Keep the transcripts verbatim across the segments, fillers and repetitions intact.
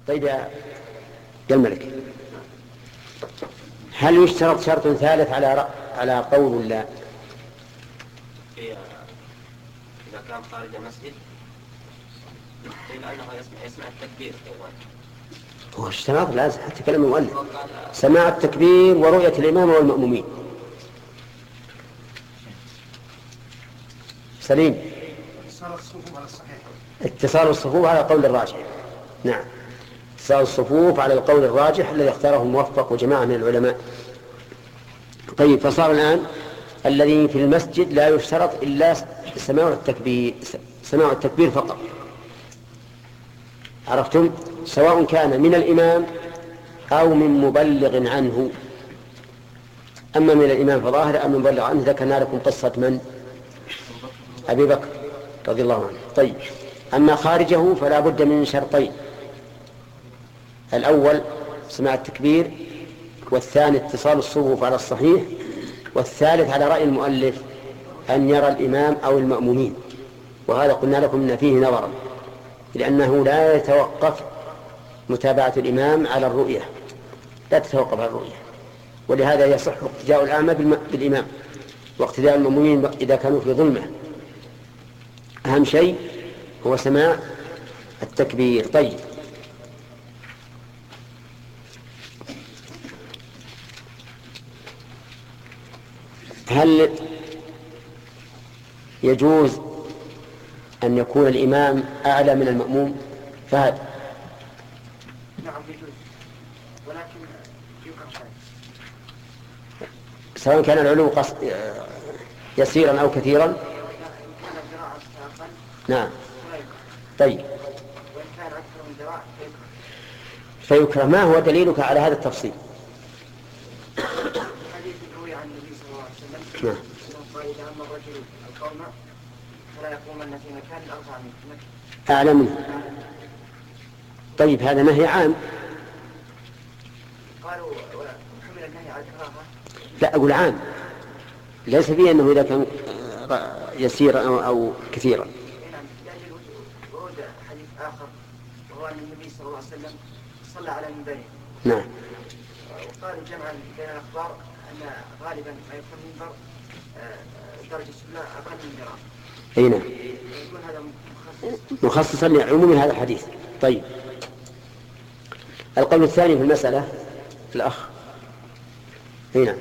طيب يا الملك، هل يشترط شرط ثالث على على قول لا؟ إذا كان خارج المسجد قيل أنه يسمع التكبير أيضا. هو اشتراط لازم حتى كلام المؤلف سماع التكبير ورؤية الإمام والمأمومين. سليم. اتصال الصفوف على القول الراجح. نعم، اتصال الصفوف على القول الراجح الذي اختاره الموفق وجماعة من العلماء. طيب، فصار الآن الذي في المسجد لا يشترط إلا سماع التكبير، سماع التكبير فقط. عرفتم؟ سواء كان من الإمام أو من مبلغ عنه. أما من الإمام فظاهر، أما مبلغ عنه ذكرنا لكم قصة من؟ أبي بكر رضي الله عنه. طيب، أما خارجه فلا بد من شرطين: الأول سماع التكبير، والثاني اتصال الصفوف على الصحيح، والثالث على رأي المؤلف أن يرى الإمام أو المأمومين. وهذا قلنا لكم إن فيه نظرا، لأنه لا يتوقف متابعة الإمام على الرؤية، لا تتوقف على الرؤية، ولهذا يصح اقتداء الأعمى بالإمام واقتداء المأمومين إذا كانوا في ظلمة. أهم شيء هو سماع التكبير. طيب، هل يجوز أن يكون الإمام أعلى من المأموم؟ فهد. نعم يجوز، ولكن يكره شيء، سواء كان العلو قص... يسيرا أو كثيرا. نعم. طيب، وإن كان أكثر من ذراع فيكره. ما هو دليلك على هذا التفصيل؟ حديث روي عن النبي صلى الله عليه وسلم نعم. قال: إذا أما الرجل القوم فلا يقومن في مكان أرفع منه. أعلى منه. طيب، هذا نهي عام. قالوا حمل النهي على الكراهة. لا، أقول عام، ليس فيه أنه إذا كان يسيرا أو, أو كثيرا. لأجل ورود حديث آخر وهو أن النبي صلى الله عليه وسلم صلى على المنبر. نعم. وقالوا جمعا بين الأخبار أن غالبا ما يكون المنبر درجة السماء أقل من ذراع. أي نعم. يكون هذا مخصصا لعموم هذا الحديث. طيب، القول الثاني في المسألة الأخ. هنا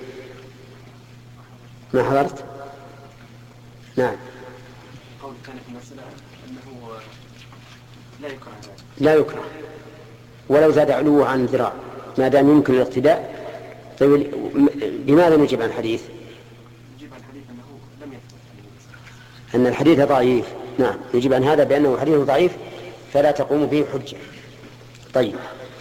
ما حضرت؟ نعم. القول الثاني في المسألة أنه لا يكره، لا يكره ولو زاد علوه عن ذراع ما دام يمكن الاقتداء. طيب، لماذا نجيب عن الحديث؟ نجيب عن الحديث أنه لم يثبت، أن الحديث ضعيف. نعم، نجيب عن هذا بأنه حديث ضعيف فلا تقوم به حجة. طيب،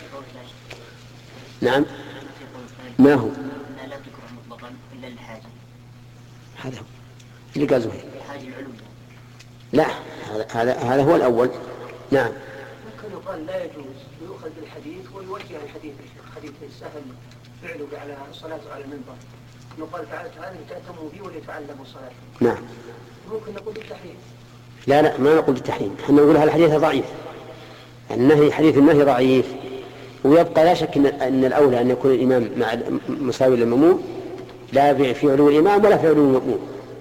نعم. ما هو؟ لا تكره مطلقا إلا للحاجة. هذا هو اللي قال زهير. الحاجة العلوية. لا، هذا هذا هو الأول. نعم. ممكن يقال لا يجوز يؤخذ بالحديث ويوجه الحديث حديث السهل فعله على الصلاة على المنبر. يقال تعالى تعالى تأتموا بي وليتعلموا الصلاة. نعم. ممكن نقول بالتحريم. لا لا، ما نقول بالتحريم، احنا نقول هذا الحديث ضعيف. النهي حديث النهي ضعيف، ويبقى لا شك ان الاولى ان يكون الامام مع مساوي للمأموم، لا في علو الامام ولا في علو المأموم.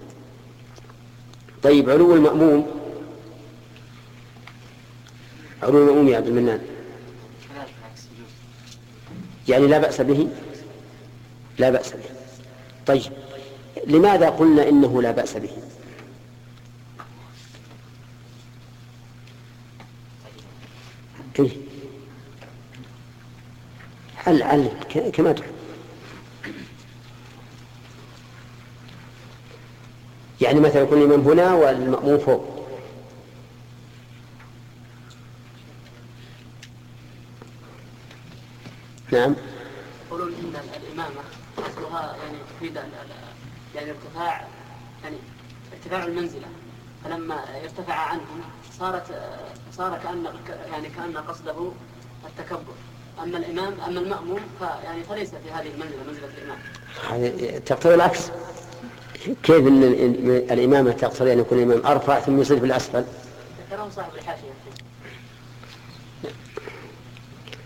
طيب، علو المأموم، علو المأموم يا عبد المنان، يعني لا بأس به؟ لا بأس به. طيب، لماذا قلنا إنه لا بأس به؟ إيه؟ هل هل كما تحب؟ يعني مثلا يكون الإمام هنا والمأموم فوق. نعم. يقولون إن الإمامة أصلها يعني تفيد يعني ارتفاع، يعني ارتفاع المنزلة، فلما ارتفع عنهم صارت صار كأن يعني كأن قصده التكبر. أما الإمام أما المأموم فيعني فليس في هذه المنزلة منزلة الإمام. تقتضي العكس. كيف ان الامامه تقتضي ان يكون الامام ارفع ثم يصير في الاسفل؟ ذكره صاحب الحاشيه.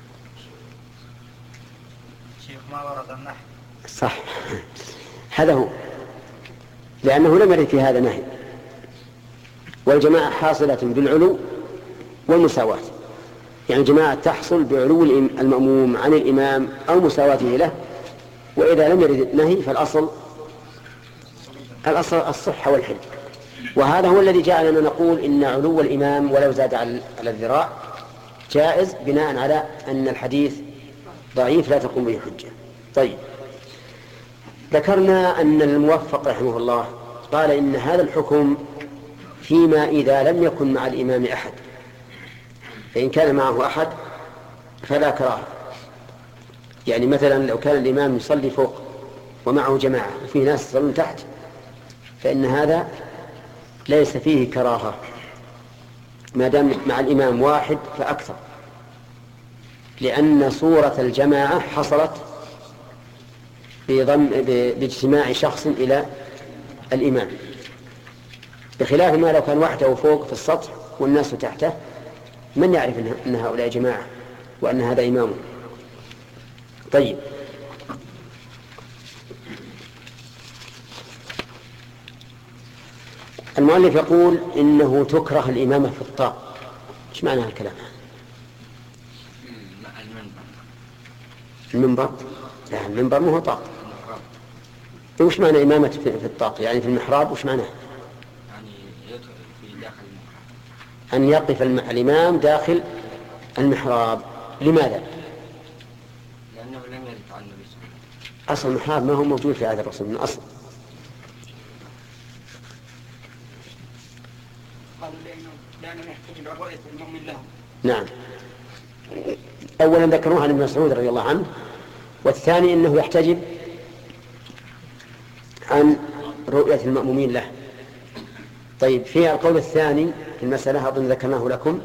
ما ورد النحي. صح، هذا هو، لأنه لم يرد في هذا نهي. والجماعة حاصلة بالعلو والمساواة، يعني الجماعة تحصل بعلو المأموم عن الإمام أو مساواته له. وإذا لم يرد النهي فالأصل الأصل الصحة والحل. وهذا هو الذي جعلنا نقول إن علو الإمام ولو زاد على الذراع جائز، بناء على أن الحديث ضعيف لا تقوم به حجة. طيب، ذكرنا أن الموفق رحمه الله قال إن هذا الحكم فيما إذا لم يكن مع الإمام أحد، فإن كان معه أحد فلا كراهة. يعني مثلا لو كان الإمام يصلي فوق ومعه جماعة وفي ناس يصلون تحت، فإن هذا ليس فيه كراهة ما دام مع الإمام واحد فأكثر، لأن صورة الجماعة حصلت بضم باجتماع شخص إلى الإمام، بخلاف ما لو كان وحده فوق في السطح والناس تحته، من يعرف أن هؤلاء جماعة وأن هذا إمامه. طيب، المؤلف يقول إنه تكره الإمامة في الطاق. إيش معنى هالكلام؟ المنبر؟ لا، المنبر مو هو طاق. وش معنى إمامة في الطاق؟ يعني في المحراب، وش معناه؟ يعني يدخل في داخل المحراب، أن يقف الإمام داخل المحراب. لماذا؟ لأنه لم يرد عن النبي صلى الله عليه وسلم. أصل المحراب ما هو موجود في هذا الرسول من أصل. قالوا لأنه لأنه يحتاج إلى رؤية المؤمن له. نعم، أولا ذكروها عن ابن مسعود رضي الله عنه، والثاني أنه يحتجب عن رؤية المأمومين له. طيب، فيها القول الثاني في المسألة أظن ذكرناه لكم.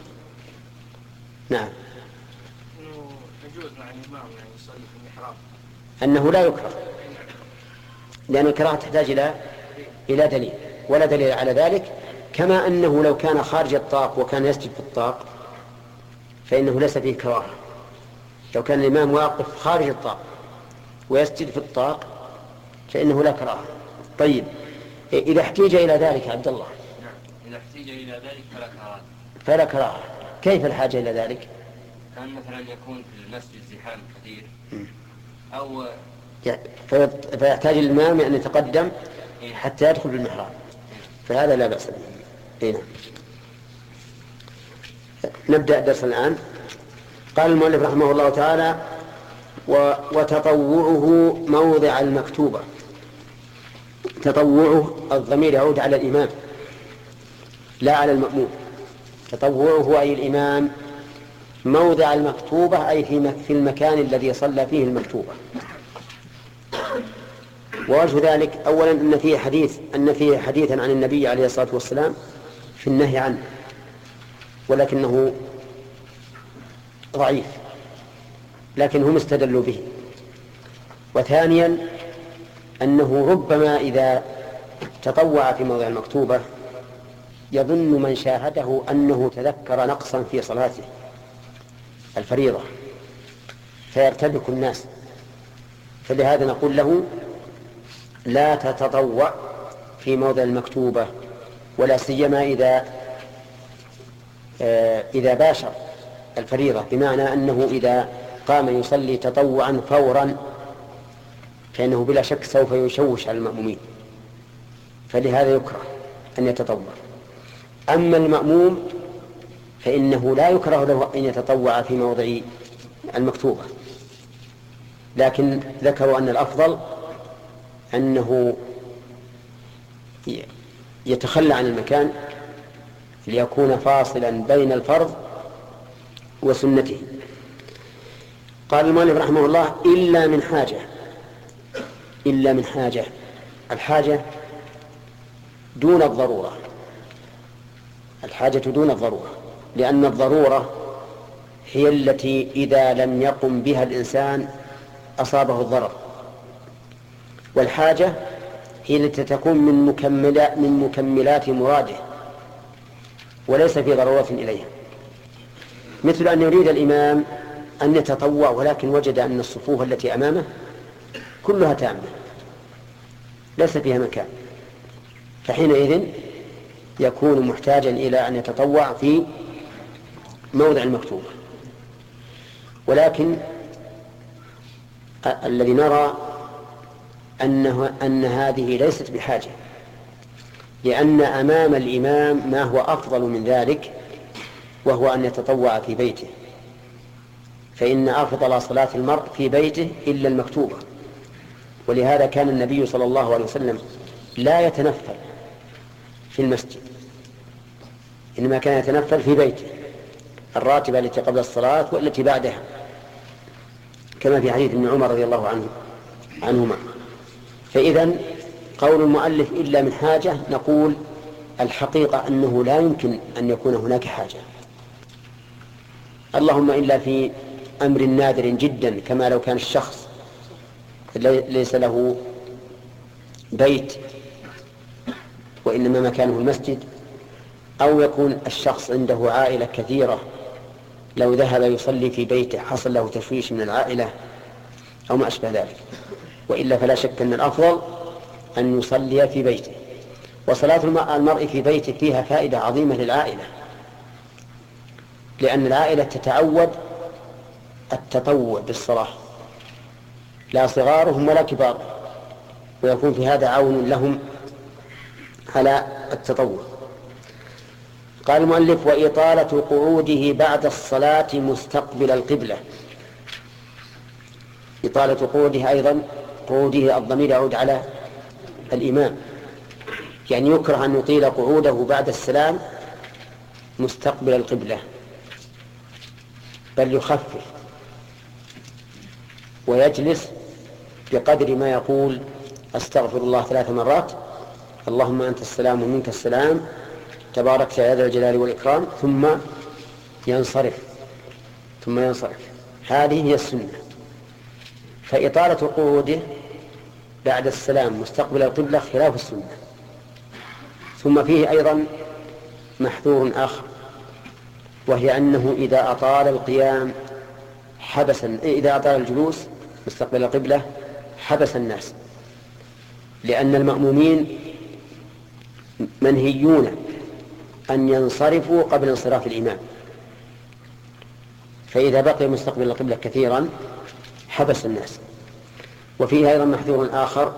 نعم، إنه يجوز مع الإمام يعني يصلي في المحراب، أنه لا يكره، لأن الكراهة تحتاج إلى إلى دليل، ولا دليل على ذلك. كما أنه لو كان خارج الطاق وكان يسجد في الطاق فإنه ليس فيه كراهة. لو كان الإمام واقف خارج الطاق ويسجد في الطاق فإنه لا كراهة. طيب، إذا احتيج إلى ذلك عبد الله، نعم، إذا احتيج إلى ذلك فلا كراهة. فلا كراهة. كيف الحاجة إلى ذلك؟ كان مثلا يكون في المسجد زحام كثير، أو فيحتاج الإمام أن يتقدم حتى يدخل بالمحراب، فهذا لا بأس به. هنا نبدأ الدرس الآن. قال المؤلف رحمه الله تعالى: وتطوعه موضع المكتوبة. تطوعه الضمير يعود على الإمام لا على المأموم. تطوعه أي الإمام موضع المكتوبة، أي في المكان الذي صلى فيه المكتوبة. ووجه ذلك أولا أن فيه حديث أن فيه حديثا عن النبي عليه الصلاة والسلام في النهي عنه، ولكنه ضعيف، لكن هم استدلوا به. وثانيا أنه ربما إذا تطوع في موضع المكتوبة يظن من شاهده أنه تذكر نقصا في صلاته الفريضة فيرتبك الناس، فلهذا نقول له: لا تتطوع في موضع المكتوبة، ولا سيما إذا إذا باشر الفريضة، بمعنى أنه إذا قام يصلي تطوعا فورا فإنه بلا شك سوف يشوش على المأمومين، فلهذا يكره أن يتطوع. أما المأموم فإنه لا يكره له أن يتطوع في موضع المكتوبة، لكن ذكروا أن الأفضل أنه يتخلى عن المكان ليكون فاصلا بين الفرض وسنته. قال المؤلف رحمه الله: إلا من حاجة. إلا من حاجة، الحاجة دون الضرورة، الحاجة دون الضرورة، لأن الضرورة هي التي إذا لم يقم بها الإنسان أصابه الضرر، والحاجة هي التي تكون من مكملات من مكملات مراده وليس في ضرورة إليها، مثل أن يريد الإمام أن يتطوع ولكن وجد أن الصفوف التي أمامه كلها تامة ليس فيها مكان، فحينئذ يكون محتاجا إلى أن يتطوع في موضع المكتوبة. ولكن الذي نرى أنه أن هذه ليست بحاجة، لأن أمام الإمام ما هو أفضل من ذلك، وهو أن يتطوع في بيته، فإن أفضل صلاة المرء في بيته إلا المكتوبة. ولهذا كان النبي صلى الله عليه وسلم لا يتنفل في المسجد، إنما كان يتنفل في بيته الراتبة التي قبل الصلاة والتي بعدها، كما في حديث ابن عمر رضي الله عنه عنهما. فإذن قول المؤلف إلا من حاجة، نقول الحقيقة أنه لا يمكن أن يكون هناك حاجة، اللهم إلا في أمر نادر جدا، كما لو كان الشخص ليس له بيت وإنما مكانه المسجد، أو يكون الشخص عنده عائلة كثيرة لو ذهب يصلي في بيته حصل له تشويش من العائلة أو ما أشبه ذلك. وإلا فلا شك أن الأفضل أن يصلي في بيته. وصلاة المرء في بيته فيها فائدة عظيمة للعائلة، لأن العائلة تتعود التطوع بالصلاة، لا صغارهم ولا كبارهم، ويكون في هذا عون لهم على التطوع. قال المؤلف: وإطالة قعوده بعد الصلاة مستقبل القبلة. إطالة قعوده أيضا، قعوده الضمير يعود على الإمام، يعني يكره أن يطيل قعوده بعد السلام مستقبل القبلة، بل يخفف ويجلس بقدر ما يقول أستغفر الله ثلاث مرات، اللهم أنت السلام ومنك السلام تبارك يا ذا الجلال والإكرام، ثم ينصرف ثم ينصرف هذه هي السنة. فإطالة قعوده بعد السلام مستقبل القبلة خلاف السنة. ثم فيه أيضا محذور آخر، وهي أنه إذا أطال القيام حبس، إذا أطال الجلوس مستقبل القبلة حبس الناس، لأن المأمومين منهيون أن ينصرفوا قبل انصراف الإمام، فإذا بقي مستقبل القبلة كثيرا حبس الناس. وفيه أيضا محذور آخر،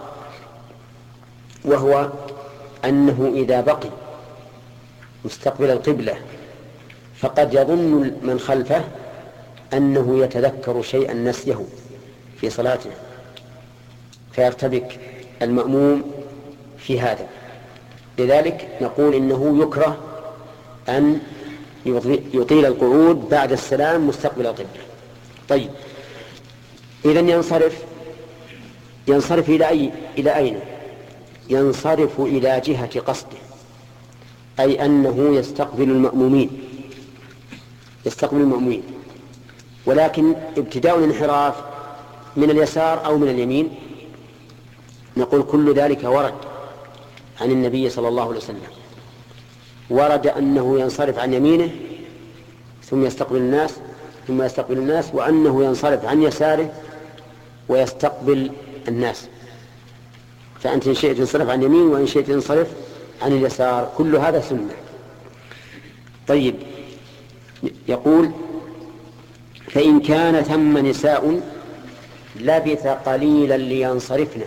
وهو أنه إذا بقي مستقبل القبلة فقد يظن من خلفه أنه يتذكر شيئا نسيه في صلاته، فيرتبك المأموم في هذا. لذلك نقول إنه يكره أن يطيل القعود بعد السلام مستقبل القبلة. طيب، إذن ينصرف ينصرف إلى أي إلى أين؟ ينصرف إلى جهة قصده، أي أنه يستقبل المأمومين يستقبل المأمومين ولكن ابتداء الانحراف من اليسار أو من اليمين نقول كل ذلك ورد عن النبي صلى الله عليه وسلم. ورد أنه ينصرف عن يمينه ثم يستقبل الناس ثم يستقبل الناس، وأنه ينصرف عن يساره ويستقبل الناس. فأنت إن شئت ينصرف عن يمين وإن شئت ينصرف عن اليسار، كل هذا سنة. طيب، يقول: فإن كان ثم نساء لبث قليلا لينصرفن.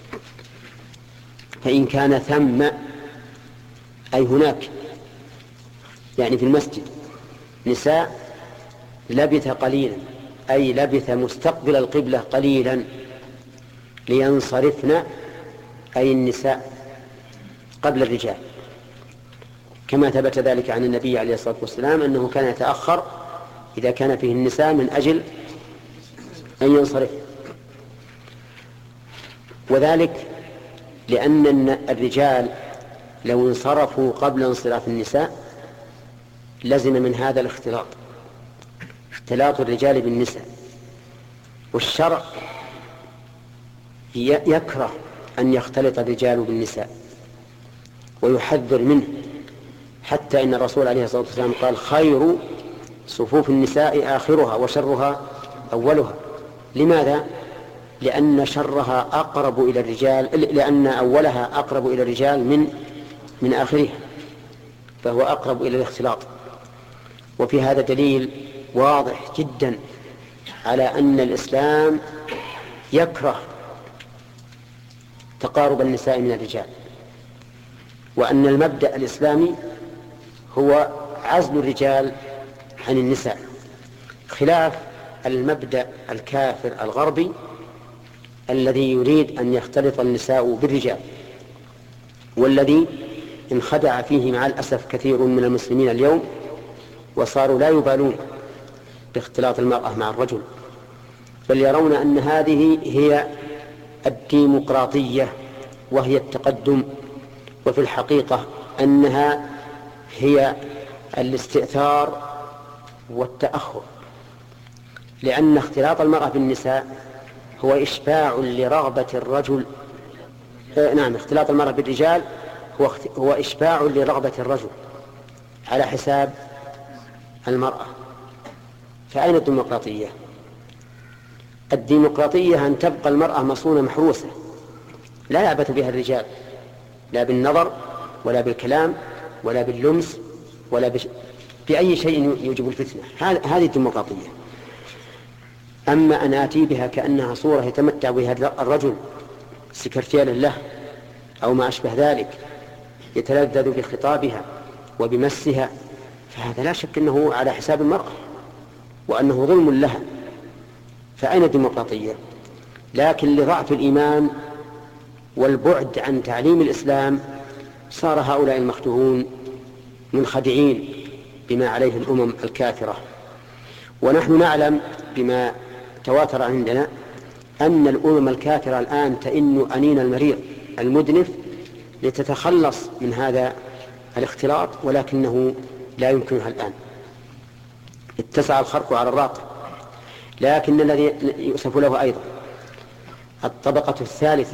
فإن كان ثم أي هناك، يعني في المسجد، نساء لبث قليلا أي لبث مستقبل القبلة قليلا لينصرفن، أي النساء قبل الرجال، كما ثبت ذلك عن النبي عليه الصلاة والسلام أنه كان يتأخر إذا كان فيه النساء من أجل أن ينصرف. وذلك لأن الرجال لو انصرفوا قبل انصراف النساء لزم من هذا الاختلاط، اختلاط الرجال بالنساء، والشرع يكره أن يختلط الرجال بالنساء ويحذر منه، حتى إن الرسول عليه الصلاة والسلام قال: خير صفوف النساء آخرها وشرها أولها. لماذا؟ لأن شرها أقرب إلى الرجال، لأن أولها أقرب إلى الرجال من من آخرها، فهو أقرب إلى الاختلاط. وفي هذا دليل واضح جدا على أن الإسلام يكره تقارب النساء من الرجال، وأن المبدأ الإسلامي هو عزل الرجال عن النساء، خلاف المبدأ الكافر الغربي الذي يريد أن يختلط النساء بالرجال، والذي انخدع فيه مع الأسف كثير من المسلمين اليوم، وصاروا لا يبالون باختلاط المرأة مع الرجل، بل يرون أن هذه هي الديمقراطية وهي التقدم، وفي الحقيقة أنها هي الاستئثار والتأخر، لأن اختلاط المرأة بالنساء هو إشباع لرغبة الرجل. آه نعم، اختلاط المرأة بالرجال هو, هو إشباع لرغبة الرجل على حساب المرأة. فأين الديمقراطية؟ الديمقراطية أن تبقى المرأة مصونة محروسة لا يعبث بها الرجال، لا بالنظر ولا بالكلام ولا باللمس ولا بش... بأي شيء يوجب الفتنة. هذه الديمقراطية. أما أن آتي بها كأنها صورة يتمتع بها الرجل سكرتيرا له أو ما أشبه ذلك، يتلذذ بخطابها وبمسها، فهذا لا شك أنه على حساب المرأة وأنه ظلم لها. فأين الديمقراطية؟ لكن لضعف الإيمان والبعد عن تعليم الإسلام صار هؤلاء المخدوعون منخدعين بما عليه الأمم الكافرة. ونحن نعلم بما تواتر عندنا أن الأمم الكافرة الآن تئن أنين المريض المدنف لتتخلص من هذا الاختلاط، ولكنه لا يمكنها الآن، اتسع الخرق على الراقة. لكن الذي يؤسف له أيضا الطبقة الثالثة،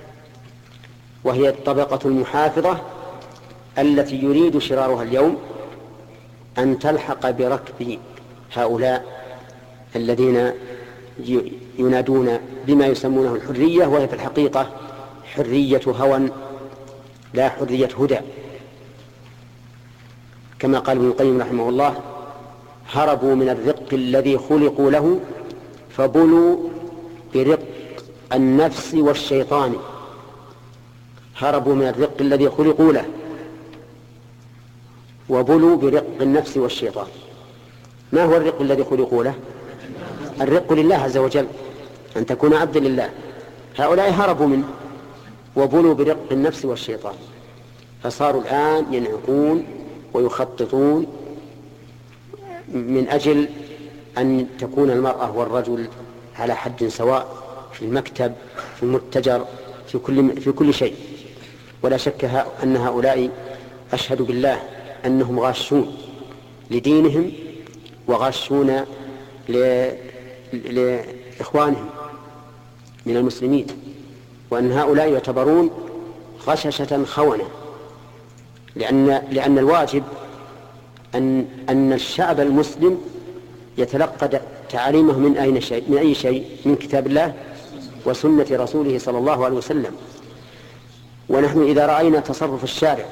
وهي الطبقة المحافظة التي يريد شرارها اليوم أن تلحق بركب هؤلاء الذين ينادون بما يسمونه الحرية، وهي في الحقيقة حرية هوى لا حرية هدى. كما قال ابن القيم رحمه الله: هربوا من الرق الذي خلقوا له فبلوا برق النفس والشيطان. هربوا من الرق الذي خلقوا له وبلوا برق النفس والشيطان. ما هو الرق الذي خلقوا له؟ الرق لله عز وجل، أن تكون عبدا لله. هؤلاء هربوا منه وبلوا برق النفس والشيطان، فصاروا الآن ينعقون ويخططون من أجل أن تكون المرأة والرجل على حد سواء في المكتب، في المتجر، في كل, في كل شيء. ولا شك أن هؤلاء أشهد بالله أنهم غاشون لدينهم وغاشون لإخوانهم من المسلمين، وأن هؤلاء يعتبرون غششة خونة، لأن, لأن الواجب أن, أن الشعب المسلم يتلقى تعاليمه من أي شيء من أي شيء من كتاب الله وسنة رسوله صلى الله عليه وسلم. ونحن إذا رأينا تصرف الشارع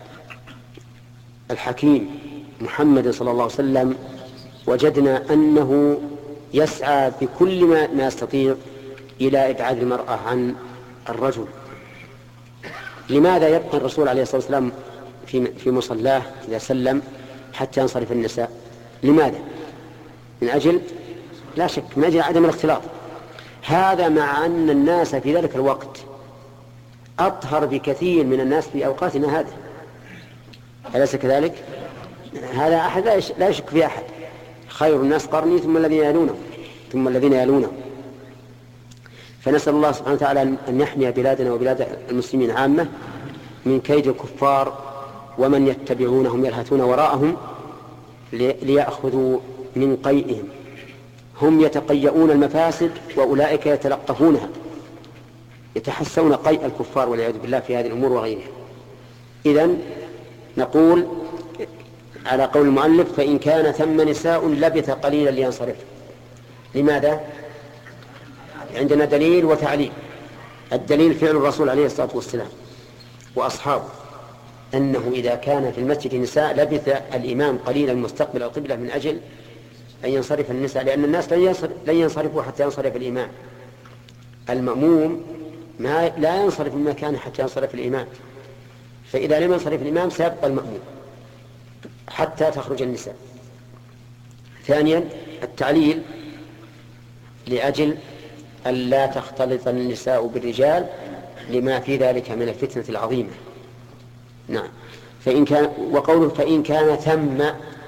الحكيم محمد صلى الله عليه وسلم وجدنا أنه يسعى بكل ما يستطيع إلى إبعاد المرأة عن الرجل. لماذا يبقى الرسول عليه الصلاة والسلام في في مصلاه إذا سلم حتى ينصرف النساء؟ لماذا؟ من أجل لا شك من أجل عدم الاختلاط. هذا مع أن الناس في ذلك الوقت أطهر بكثير من الناس في أوقاتنا هذه، أليس كذلك؟ هذا أحد لا يشك في أحد. خير الناس قرني ثم الذين يلونه ثم الذين يلونه. فنسأل الله سبحانه وتعالى أن يحمي بلادنا وبلاد المسلمين عامة من كيد الكفار ومن يتبعونهم يلهثون وراءهم ليأخذوا من قيئهم. هم يتقيؤون المفاسد وأولئك يتلقفونها، يتحسون قيء الكفار والعياذ بالله في هذه الأمور وغيرها. إذن نقول على قول المؤلف فإن كان ثم نساء لبث قليلا لينصرف. لماذا؟ عندنا دليل وتعليل. الدليل فعل الرسول عليه الصلاة والسلام وأصحابه أنه إذا كان في المسجد نساء لبث الإمام قليلا مستقبل القبلة من أجل أن ينصرف النساء، لأن الناس لن ينصرفوا حتى ينصرف الإمام. المأموم ما لا ينصرف من مكانه حتى ينصرف الإمام، فإذا لم ينصرف الإمام سيبقى المأموم حتى تخرج النساء. ثانيا التعليل لأجل أن لا تختلط النساء بالرجال لما في ذلك من الفتنة العظيمة. نعم. فإن كان وقوله فإن كان ثم،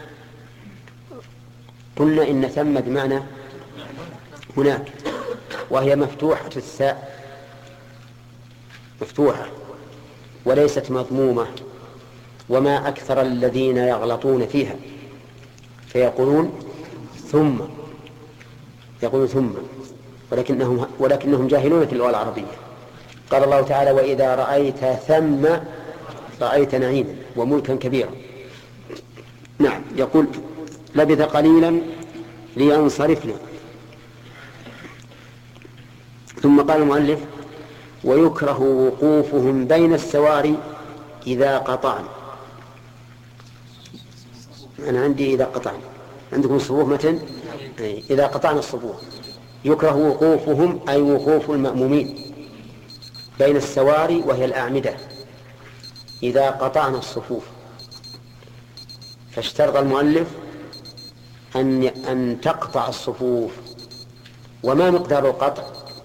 قلنا إن ثم بمعنى هناك، وهي مفتوحة الثاء، مفتوحة وليست مضمومة، وما أكثر الذين يغلطون فيها فيقولون ثم، يقولون ثم ولكنهم, ولكنهم جاهلون في اللغة العربية. قال الله تعالى وإذا رأيت ثم رأيت نعيما وملكا كبيرا. نعم. يقول لبث قليلا لينصرفنا. ثم قال المؤلف ويكره وقوفهم بين السواري إذا قطعن. أنا عندي إذا قطعن، عندكم الصفوف متن؟ إذا قطعن الصفوف. يكره وقوفهم أي وقوف المأمومين بين السواري وهي الأعمدة إذا قطعن الصفوف. فاشترط المؤلف أن أن تقطع الصفوف. وما مقدار القطع؟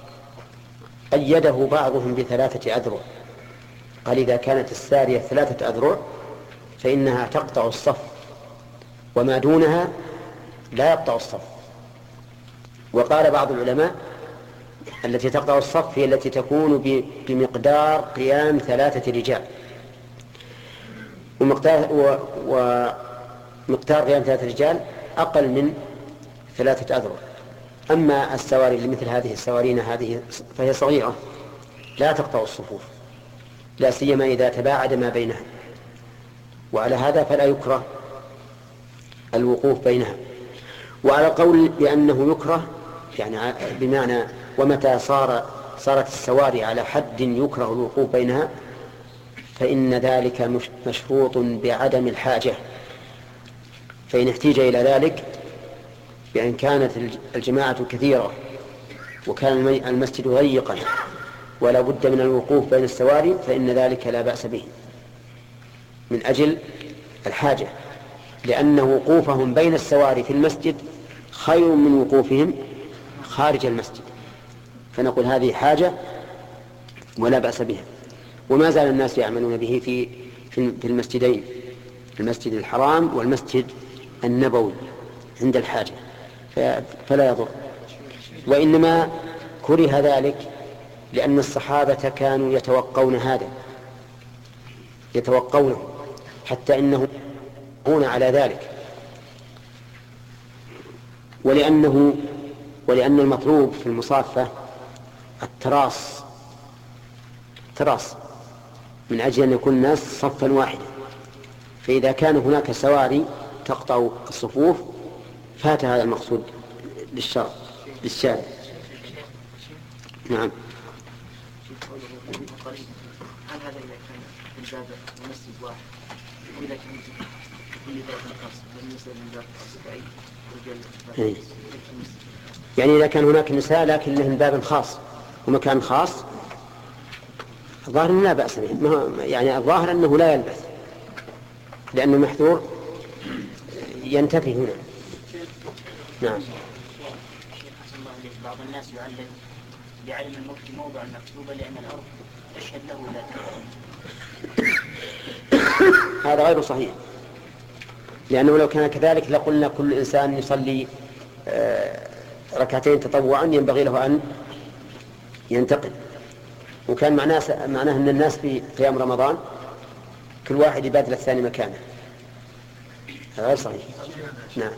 أيده بعضهم بثلاثة أذرع. قال إذا كانت السارية ثلاثة أذرع فإنها تقطع الصف، وما دونها لا يقطع الصف. وقال بعض العلماء التي تقطع الصف هي التي تكون بمقدار قيام ثلاثة رجال، ومقدار, ومقدار قيام ثلاثة رجال أقل من ثلاثة أذرع. أما السواري لمثل هذه السوارين هذه فهي صغيرة لا تقطع الصفوف، لا سيما إذا تباعد ما بينها، وعلى هذا فلا يكره الوقوف بينها. وعلى قول بأنه يكره يعني بمعنى ومتى صار صارت السواري على حد يكره الوقوف بينها فإن ذلك مشروط بعدم الحاجة. فإن احتيج إلى ذلك بأن كانت الجماعة كثيرة وكان المسجد ضيقا ولا بد من الوقوف بين السواري فإن ذلك لا بأس به من أجل الحاجة، لأن وقوفهم بين السواري في المسجد خير من وقوفهم خارج المسجد. فنقول هذه حاجة ولا بأس بها. وما زال الناس يعملون به في في المسجدين، المسجد الحرام والمسجد النبوي عند الحاجة، فلا يضر. وإنما كره ذلك لأن الصحابة كانوا يتوقون هذا، يتوقونه حتى إنهم يقون على ذلك، ولأنه ولأن المطلوب في المصافة التراص التراص من أجل أن يكون الناس صفا واحدا. فإذا كان هناك سواري تقطع الصفوف فات هذا المقصود للشرع للشارع. نعم. هل هذا إذا كان في الباب المسجد واحد وإذا كان في كل باب خاص بالنسبة للباب الخاص أي. يعني إذا كان هناك نساء لكن لهم باب خاص ومكان خاص الظاهر لا بأس به، يعني الظاهر أنه لا يلبث لأنه محذور ينتفي هنا. نعم. بعض الناس يعلل بعلم المفتي موضع المكتوبة لأن الأرض تشهد له لا تشهد. هذا غير صحيح، لأنه لو كان كذلك لقلنا كل إنسان يصلي ركعتين تطوعا ينبغي له أن ينتقل، وكان معناه معناه أن الناس في قيام رمضان كل واحد يبادل الثاني مكانه. هذا غير صحيح. نعم.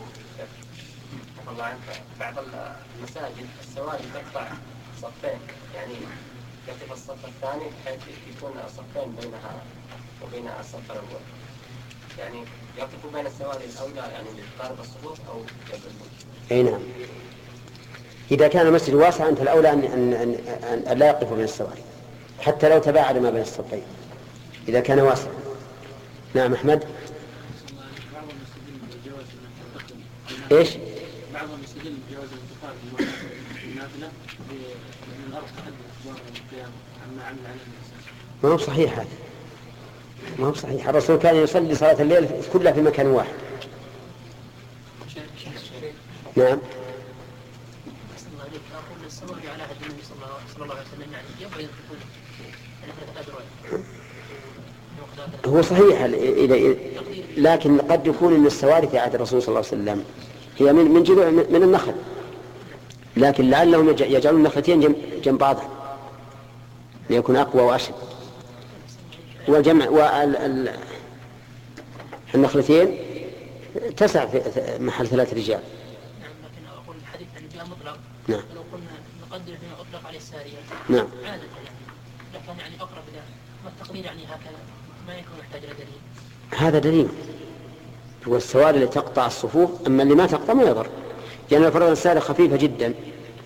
بعض المساجد السواري تقطع صفين، يعني يقف الصف الثاني بحيث يكون صفين بينها وبين الصف الأول. يعني يقف بين السواري الأولى يعني لقارب الصفوف أو جنب المسجد. أي نعم. إذا كان المسجد واسع أنت الأولى أن, أن, أن, أن لا يقف بين السواري حتى لو تباعد ما بين الصفين إذا كان واسع. نعم أحمد. إيش؟ بعضهم يستدل بجواز الانتقال في النافلة بأن الأرض تحدث أخبار القيامة عما عمل عليه الإنسان. ما هو صحيح هذا، ما هو صحيح. الرسول كان يصلي صلاة الليل كلها في مكان واحد. نعم. الصلاة على عهد النبي صلى الله عليه وسلم يعني يبعد الدخول هو صحيح إذا لكن قد يكون من السواري في عهد الرسول صلى الله عليه وسلم هي من من جذوع من النخل، لكن لعلهم يجعلون النخلتين جنب بعضها ليكون أقوى وأشد. وجمع والنخلتين تسع في محل ثلاث رجال. نعم لكن أقول الحديث عن جاء مطلق. نعم. لو قلنا نقدر فيما أطلق عليه السارية. نعم. عادة يعني لكن يعني أقرب إلى والتقدير يعني هكذا ما يكون يحتاج إلى دليل. هذا دليل. والسواري اللي تقطع الصفوف، أما اللي ما تقطع ما يضر، لأن الفرض السارية خفيفة جدا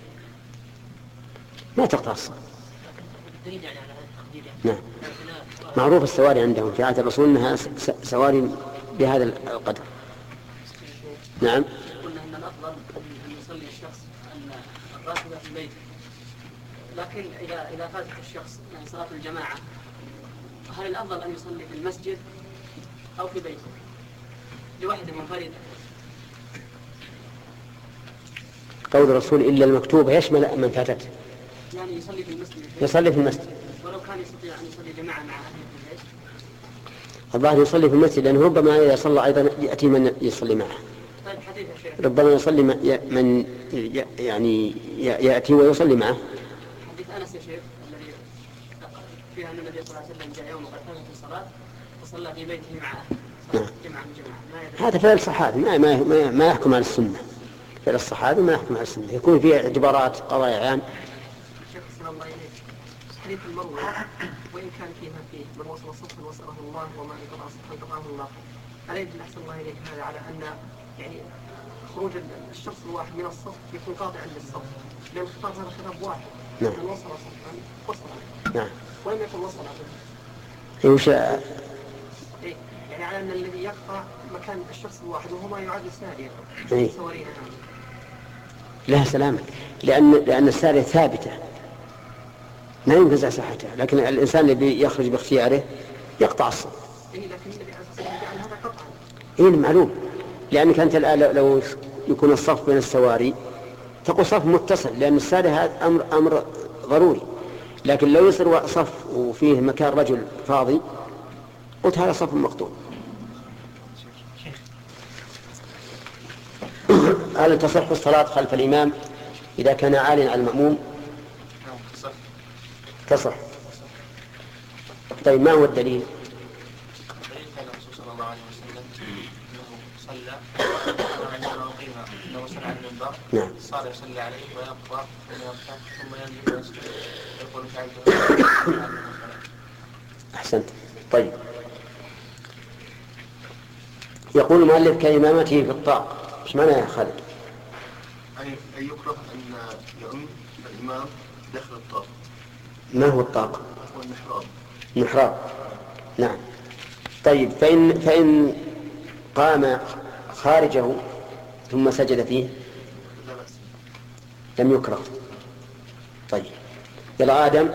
ما تقطع الصف. الدليل يعني على هذا التقدير يعني. نعم. معروف السواري عندهم في عهد الرسول أنها سواري بهذا القدر. نعم. قلنا أن الأفضل أن يصلي الشخص أن الراتبة في بيته، لكن إذا إذا فاتت الشخص يعني صلاة الجماعة هل الأفضل أن يصلي في المسجد أو في بيته لوحده منفرد؟ قول الرسول إلا المكتوبة يشمل من فاتته. يعني يصلي في المسجد. يصلي في المسجد. ولو كان يستطيع أن يصلي جماعة مع أهله في البيت. الظاهر يصلي في المسجد لأنه ربما إذا صلى أيضا يأتي من يصلي معه. طيب حديث يا شيخ. ربما يصلي من يعني يأتي ويصلي معه. حديث أنس يا شيخ الذي فيها أن النبي صلى الله عليه وسلم جاء يوم وقد فاتت الصلاة وصلى في بيته مع أهله. جماعة جماعة. هذا فعل الصحابي ما ما ما يحكم على السنة. فعل الصحابي ما يحكم على السنة، يكون فيه اعتبارات قضايا عام. شيخ صلى الله عليه حديث المروة وإن كان فيها فيه من وصل صفا وصله الله وما انقطع صفا انقطعه الله. ألا يدل أحسن الله إليك هذا على أن يعني خروج الشخص الواحد من الصف يكون قاطعا للصف، لأن الخطاب هذا خطاب واحد. نعم. من وصل صفا وصل. نعم. ولم يكن وصل. وش إيه يعني على أن الذي يقطع مكان الشخص الواحد وهو ما يعد السارية. إيه. سوارينا هذا. لها سلامة لأن لأن السارية ثابتة لا ينتزع صحتها، لكن الإنسان اللي يخرج باختياره يقطع الصف. إيه لكن النبي عليه الصلاة والسلام جعل هذا قطعا. إيه معلوم، لأنك أنت الآن لو يكون الصف بين السواري تقول صف متصل، لأن السارية هذا أمر أمر ضروري، لكن لو يصير صف وفيه مكان رجل فاضي قلت هذا صف مقطوع. هل تصح الصلاة خلف الإمام إذا كان عاليا على المأموم؟ تصح. طيب ما هو الدليل؟ الدليل كان الرسول صلى الله عليه وسلم أنه صلى عندما أقيم أنه وصل على المنبر. نعم. صار يصلي عليه ويقرأ ويركع ثم ينزل ويسجد يقول فعلت. أحسنت. طيب يقول المؤلف كإمامته في الطاق، ايش معنى يا خالد؟ أي يكره أن يؤم الإمام داخل الطاق. ما هو الطاق؟ هو المحراب. المحراب. نعم. طيب فإن فإن قام خارجه ثم سجد فيه لا بأس. لم يكره. طيب يلا آدم.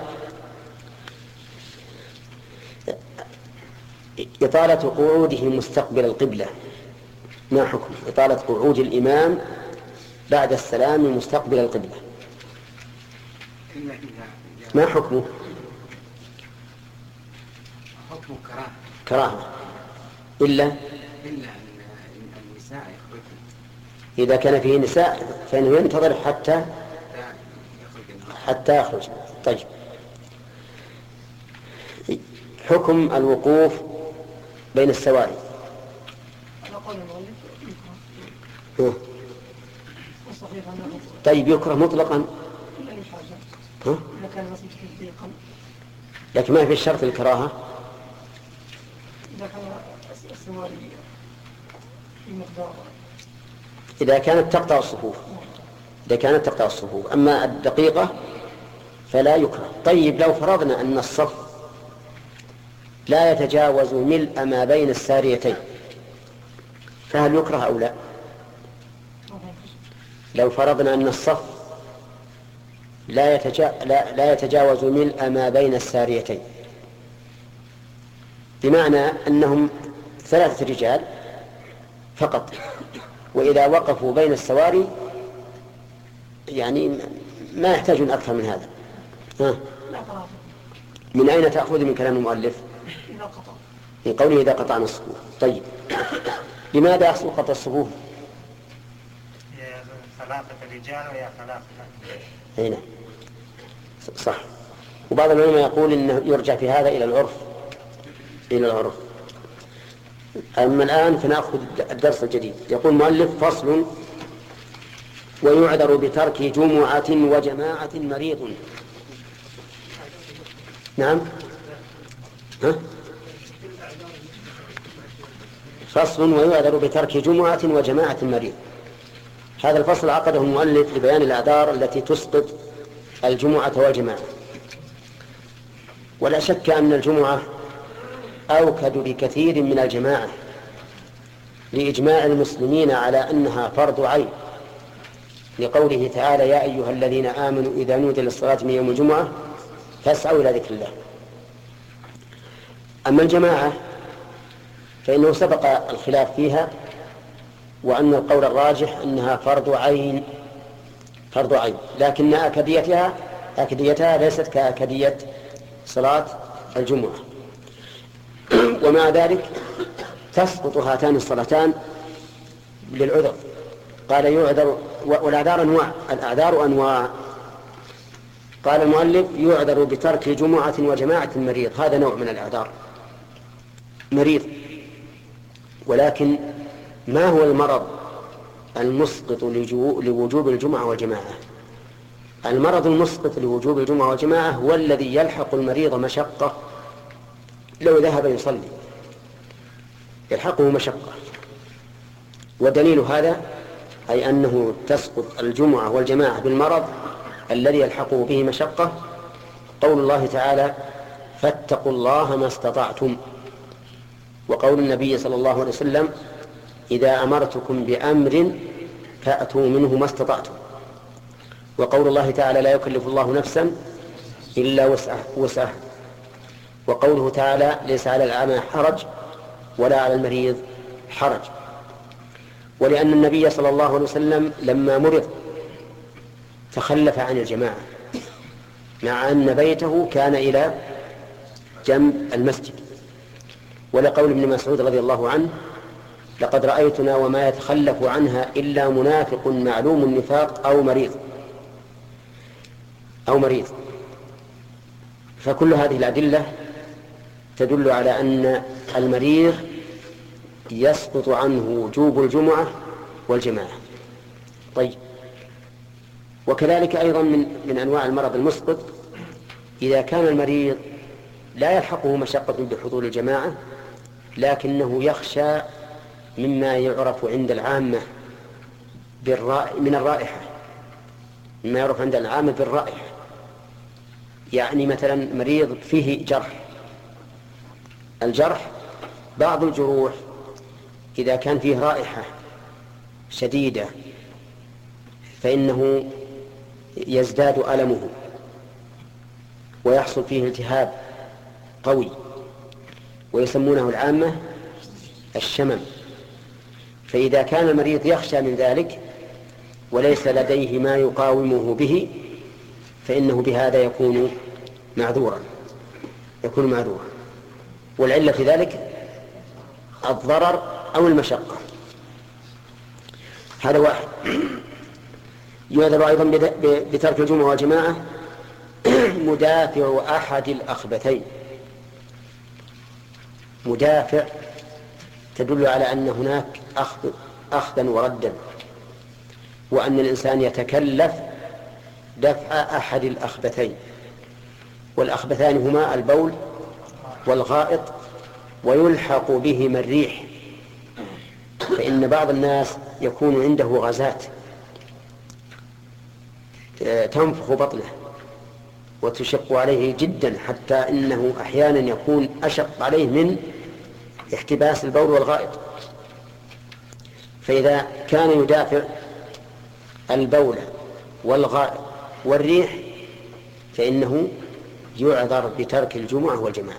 إطالة قعوده مستقبل القبلة ما حكم إطالة قعود الإمام بعد السلام مستقبل القبلة؟ ما حكمه؟ حكم كراهة. كراهة إلا إلا أن النساء يخرجن. إذا كان فيه نساء فإنه ينتظر حتى حتى يخرج. طيب حكم الوقوف بين السواري. طيب يكره مطلقا. ها؟ لكن ما في الشرط الكراهة. إذا كان السواري في مقدار إذا كانت تقطع الصفوف إذا كانت تقطع الصفوف. أما الدقيقة فلا يكره. طيب لو فرضنا أن الصف لا يتجاوز ملء ما بين الساريتين فهل يكره أو لا؟ لو فرضنا أن الصف لا, يتجا... لا... لا يتجاوز ملء ما بين الساريتين، بمعنى أنهم ثلاثة رجال فقط، وإذا وقفوا بين السواري يعني ما يحتاجون أكثر من هذا. ها. من أين تأخذ من كلام المؤلف؟ من قوله إذا قطعنا الصفوف. طيب لماذا يحصل قطع الصفوف؟ يا ثلاثة رجال ويا ثلاثة. هنا صح. وبعض العلماء يقول إنه يرجع في هذا إلى العرف إلى العرف. أما الآن فنأخذ الدرس الجديد. يقول المؤلف: فصل: ويعذر بترك جمعة وجماعة مريض. نعم. ها؟ فصل: ويعذر بترك جمعة وجماعة مريض. هذا الفصل عقده المؤلف لبيان الأعذار التي تسقط الجمعة والجماعة. ولا شك أن الجمعة أوكد بكثير من الجماعة لإجماع المسلمين على أنها فرض عين، لقوله تعالى: يا أيها الذين آمنوا إذا نودي للصلاة من يوم الجمعة فاسعوا إلى ذكر الله. أما الجماعة فإنه سبق الخلاف فيها، وأن القول الراجح أنها فرض عين فرض عين لكن أكديتها أكديتها ليست كأكدية صلاة الجمعة. ومع ذلك تسقط هاتان الصلاتان للعذر. قال يعذر، والأعذار أنواع الأعذار أنواع قال المؤلف: يعذر بترك جمعة وجماعة مريض. هذا نوع من الأعذار، مريض. ولكن ما هو المرض المسقط لوجوب الجمعة والجماعة؟ المرض المسقط لوجوب الجمعة والجماعة هو الذي يلحق المريض مشقة لو ذهب يصلي، يلحقه مشقة. ودليل هذا أي أنه تسقط الجمعة والجماعة بالمرض الذي يلحقه به مشقة قول الله تعالى: فاتقوا الله ما استطعتم، وقول النبي صلى الله عليه وسلم: إذا أمرتكم بأمر فأتوا منه ما استطعتم، وقول الله تعالى: لا يكلف الله نفسا إلا وسعها، وقوله تعالى: ليس على الأعمى حرج ولا على المريض حرج. ولأن النبي صلى الله عليه وسلم لما مرض تخلف عن الجماعة، مع أن بيته كان إلى جنب المسجد. ولقول ابن مسعود رضي الله عنه: لقد رأيتنا وما يتخلف عنها إلا منافق معلوم النفاق أو مريض أو مريض. فكل هذه الأدلة تدل على أن المريض يسقط عنه وجوب الجمعة والجماعة. طيب، وكذلك أيضا من, من أنواع المرض المسقط إذا كان المريض لا يلحقه مشقة بحضور الجماعة لكنه يخشى مما يعرف عند العامة من الرائحة، مما يعرف عند العامة بالرائحة. يعني مثلا مريض فيه جرح، الجرح بعض الجروح إذا كان فيه رائحة شديدة فإنه يزداد ألمه ويحصل فيه التهاب قوي، ويسمونه العامة الشمم. فإذا كان المريض يخشى من ذلك وليس لديه ما يقاومه به فإنه بهذا يكون معذورا يكون معذورا والعلة في ذلك الضرر أو المشقة. هذا واحد. يعذر أيضا بترك الجمعة والجماعة مدافع أحد الأخبثين. مدافع تدل على أن هناك أخذ أخذا وردا، وأن الإنسان يتكلف دفع أحد الأخبثين، والأخبثان هما البول والغائط ويلحق بهما الريح، فإن بعض الناس يكون عنده غازات تنفخ بطنه وتشق عليه جدا، حتى إنه أحيانا يكون أشق عليه من احتباس البول والغائط. فإذا كان يدافع البول والغائط والريح فإنه يعذر بترك الجمعة والجماعة.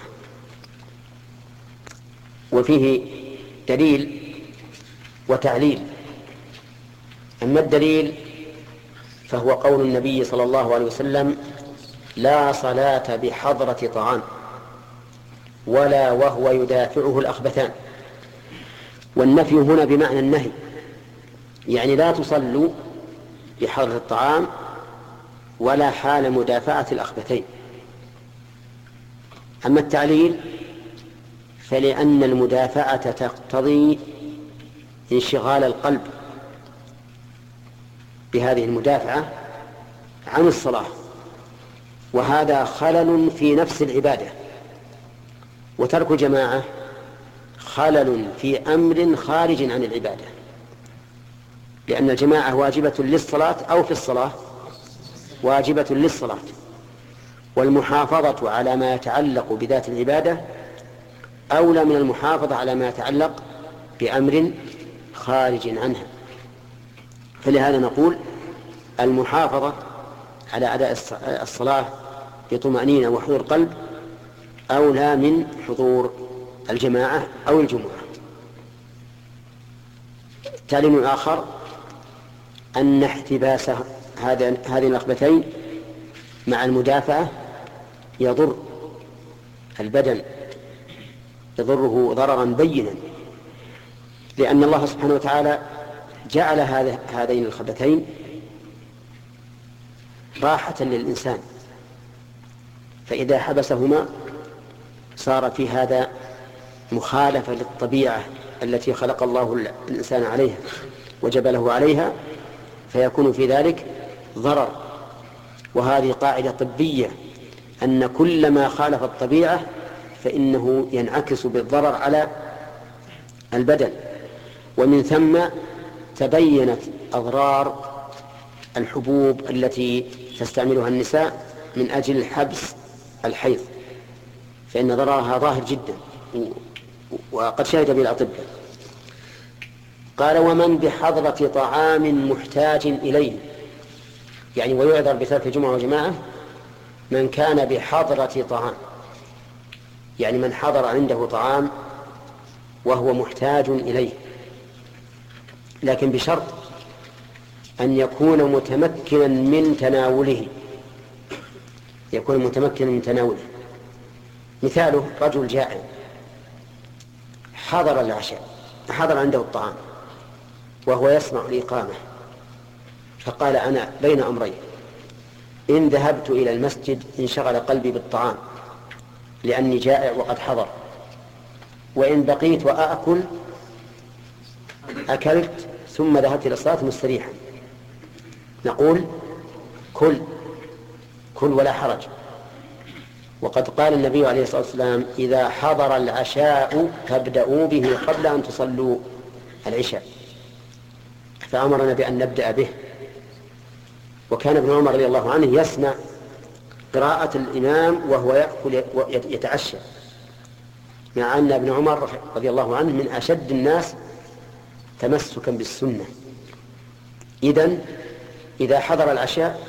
وفيه دليل وتعليل. أما الدليل فهو قول النبي صلى الله عليه وسلم: لا صلاة بحضرة طعام ولا وهو يدافعه الأخبثان. والنفي هنا بمعنى النهي، يعني لا تصلوا بحضرة الطعام ولا حال مدافعة الأخبثين. أما التعليل فلأن المدافعة تقتضي انشغال القلب بهذه المدافعة عن الصلاة، وهذا خلل في نفس العبادة. وترك الجماعة خلل في أمر خارج عن العبادة، لأن الجماعة واجبة للصلاة أو في الصلاة واجبة للصلاة، والمحافظة على ما يتعلق بذات العبادة أولى من المحافظة على ما يتعلق بأمر خارج عنها. فلهذا نقول المحافظة على أداء الصلاة بطمأنينة وحضور قلب أولى من حضور الجماعة أو الجمعة. تعليم الآخر أن احتباس هذه الأخبثين مع المدافعة يضر البدن، يضره ضررا بينا، لأن الله سبحانه وتعالى جعل هذين الخبثين راحة للإنسان، فإذا حبسهما صار في هذا مخالفة للطبيعة التي خلق الله الإنسان عليها وجبله عليها، فيكون في ذلك ضرر. وهذه قاعدة طبية، أن كل ما خالف الطبيعة فإنه ينعكس بالضرر على البدن. ومن ثم تبينت أضرار الحبوب التي تستعملها النساء من أجل حبس الحيض، فإن ضررها ظاهر جدا وقد شهد به الأطباء. قال: ومن بحضرة طعام محتاج إليه، يعني ويعذر بترك الجمعة والجماعة من كان بحضرة طعام، يعني من حضر عنده طعام وهو محتاج إليه، لكن بشرط أن يكون متمكنا من تناوله، يكون متمكنا من تناوله. مثاله: رجل جائع حضر العشاء، حضر عنده الطعام وهو يسمع الإقامة، فقال: أنا بين أمرين، إن ذهبت إلى المسجد انشغل قلبي بالطعام لأني جائع وقد حضر، وإن بقيت وأأكل أكلت ثم ذهبت إلى الصلاة مستريحا. نقول: كل كل ولا حرج. وقد قال النبي عليه الصلاة والسلام: إذا حضر العشاء فابدأوا به قبل أن تصلوا العشاء، فأمرنا بأن نبدأ به. وكان ابن عمر رضي الله عنه يسمع قراءة الإمام وهو يأكل يتعشى، مع أن ابن عمر رضي الله عنه من أشد الناس تمسكا بالسنة. إذن إذا حضر العشاء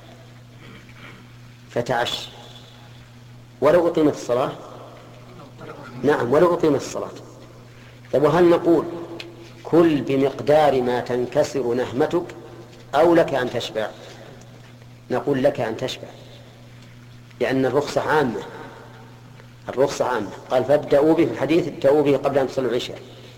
فتعش ولو أقيمت الصلاة. نعم، ولو أقيمت الصلاة. طيب، وهل نقول كل بمقدار ما تنكسر نهمتك أو لك أن تشبع؟ نقول لك أن تشبع، لأن الرخصة عامة، الرخصة عامة. قال: فابدأوا به، في الحديث: ابدأوا به قبل أن تصلوا العشاء.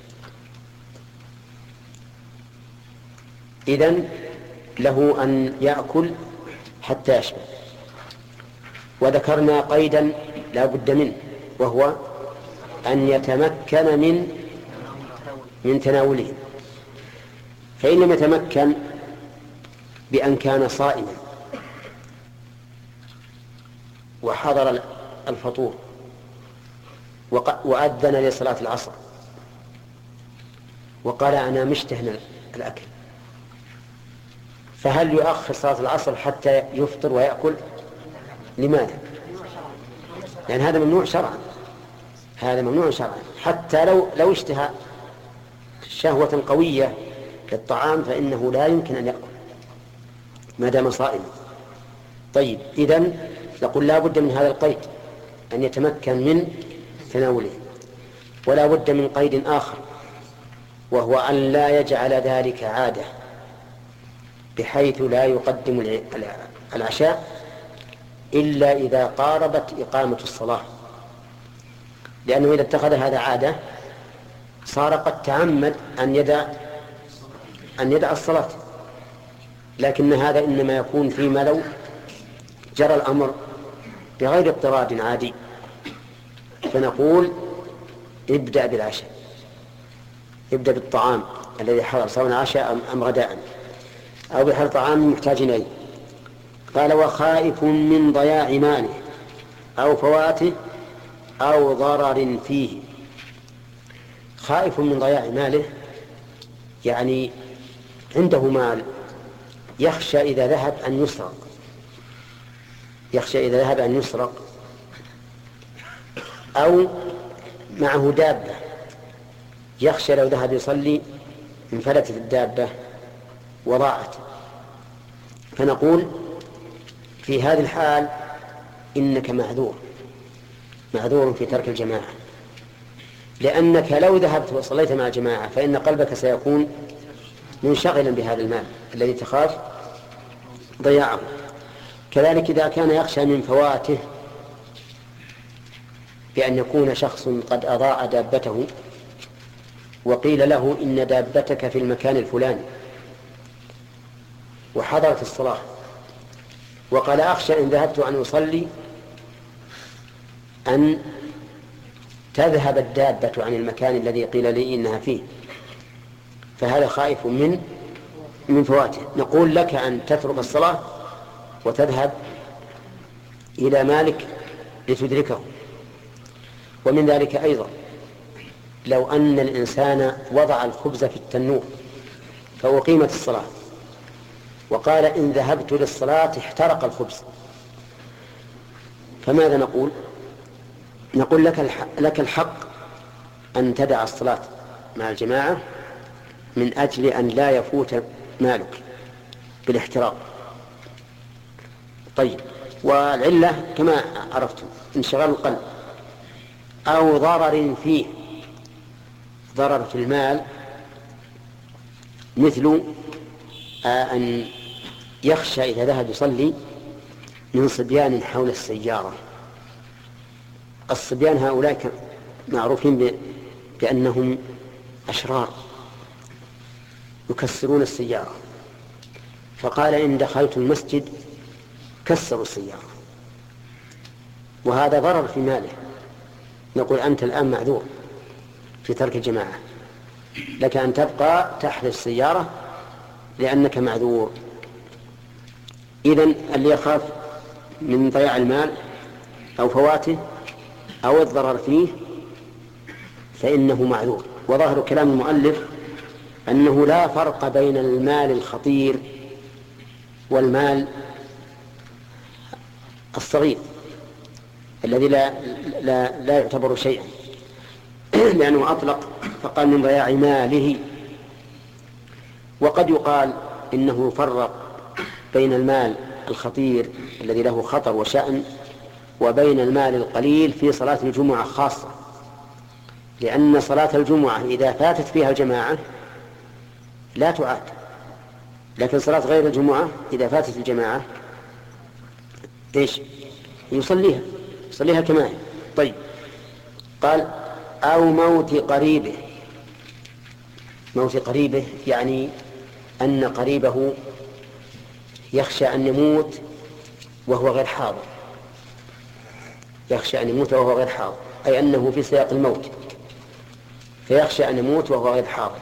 إذن له أن يأكل حتى يشبع. وذكرنا قيدا لا بد منه، وهو أن يتمكن من من تناوله. فإن لم يتمكن بأن كان صائما وحضر الفطور وأذن لصلاة العصر وقال أنا مشتهن الأكل، فهل يؤخر صلاة العصر حتى يفطر ويأكل؟ لماذا؟ لأن هذا ممنوع شرعا، هذا ممنوع شرعا. حتى لو لو اشتهى شهوة قوية للطعام فإنه لا يمكن أن يأكل ما دام صائما. طيب، إذن نقول لا بد من هذا القيد أن يتمكن من تناوله، ولا بد من قيد آخر وهو أن لا يجعل ذلك عادة بحيث لا يقدم العشاء إلا إذا قاربت إقامة الصلاة، لأنه إذا اتخذ هذا عادة صار قد تعمد أن يدع أن يدع الصلاة، لكن هذا إنما يكون فيما لو جرى الأمر بغير اضطراد عادي، فنقول ابدأ بالعشاء، ابدأ بالطعام الذي حضر سواء عشاء أم غداء أو بحر طعام محتاج إليه. قال وخائف من ضياع ماله أو فواته أو ضرر فيه. خائف من ضياع ماله يعني عنده مال يخشى إذا ذهب أن يسرق، يخشى إذا ذهب أن يسرق، أو معه دابة يخشى لو ذهب يصلي انفلتت الدابة وضاعت، فنقول في هذه الحال إنك معذور معذور في ترك الجماعة، لأنك لو ذهبت وصليت مع الجماعة فإن قلبك سيكون منشغلا بهذا المال الذي تخاف ضياعه. كذلك إذا كان يخشى من فواته بأن يكون شخص قد أضاع دابته وقيل له إن دابتك في المكان الفلاني وحضرت الصلاة، وقال أخشى إن ذهبت أن أصلي أن تذهب الدابة عن المكان الذي قيل لي إنها فيه، فهذا خائف من من فواته. نقول لك أن تترك الصلاة وتذهب إلى مالك لتدركه. ومن ذلك أيضا لو أن الإنسان وضع الخبز في التنور فأقيمت الصلاة وقال إن ذهبت للصلاة احترق الخبز، فماذا نقول؟ نقول لك الحق, لك الحق أن تدع الصلاة مع الجماعة من أجل أن لا يفوت مالك بالاحتراق. طيب، والعلة كما عرفتم انشغال القلب أو ضرر فيه. ضرر في المال مثل أن يخشى إذا ذهب يصلي من صبيان حول السيارة. الصبيان هؤلاء معروفين بأنهم أشرار يكسرون السيارة، فقال إن دخلت المسجد كسروا السيارة، وهذا ضرر في ماله. نقول أنت الآن معذور في ترك الجماعة، لك أن تبقى تحت السيارة لأنك معذور. إذن اللي يخاف من ضياع المال أو فواته أو الضرر فيه فإنه معذور. وظاهر كلام المؤلف أنه لا فرق بين المال الخطير والمال الصغير الذي لا, لا, لا يعتبر شيئا، لأنه أطلق فقال من ضياع ماله. وقد يقال إنه يفرق بين المال الخطير الذي له خطر وشأن وبين المال القليل في صلاة الجمعة خاصة، لأن صلاة الجمعة إذا فاتت فيها الجماعة لا تعاد، لكن صلاة غير الجمعة إذا فاتت الجماعة إيش يصليها يصليها كما هي. طيب، قال أو موت قريبه. موت قريبه يعني أن قريبه يخشى أن يموت وهو غير حاضر، يخشى أن يموت وهو غير حاضر، أي أنه في سياق الموت فيخشى أن يموت وهو غير حاضر.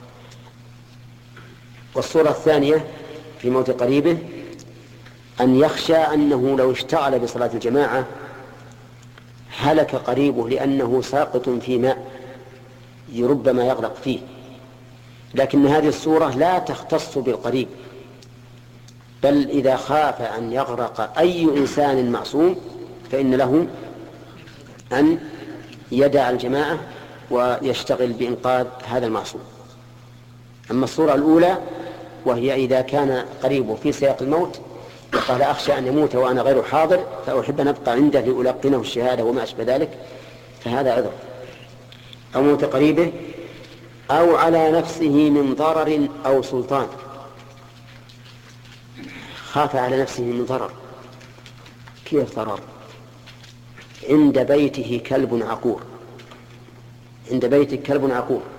والصورة الثانية في موت قريبه أن يخشى أنه لو اشتغل بصلاة الجماعة هلك قريبه لأنه ساقط في ماء ربما يغرق فيه، لكن هذه الصورة لا تختص بالقريب، بل إذا خاف أن يغرق أي إنسان معصوم فإن له أن يدع الجماعة ويشتغل بإنقاذ هذا المعصوم. أما الصورة الأولى وهي إذا كان قريبه في سياق الموت وقال أخشى أن يموت وأنا غير حاضر فأحب أن أبقى عنده لألقنه الشهادة وما أشبه ذلك، فهذا عذر. أو موت قريبه أو على نفسه من ضرر أو سلطان، خاف على نفسه من ضرر. كيف ضرر؟ عند بيته كلب عقور، عند بيته كلب عقور